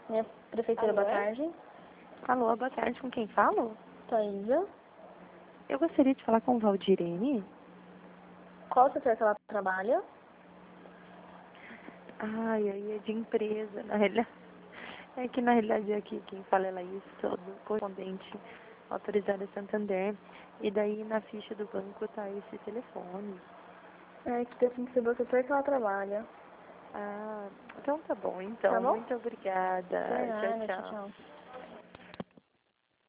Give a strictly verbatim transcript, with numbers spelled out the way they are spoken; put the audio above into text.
Minha prefeitura, Alô? boa tarde. Alô, boa tarde. Com quem falo? Thaisa. Eu gostaria de falar com o Valdirene. Qual setor que ela trabalha? Ai, aí é de empresa, na realidade. É que na realidade aqui quem fala é Laís, sou do correspondente autorizado a Santander. E daí na ficha do banco tá esse telefone. É que tem que saber o setor que ela trabalha. Ah, então tá bom, Tá então. bom? Muito obrigada. Por Tchau, nada, tchau, tchau. tchau.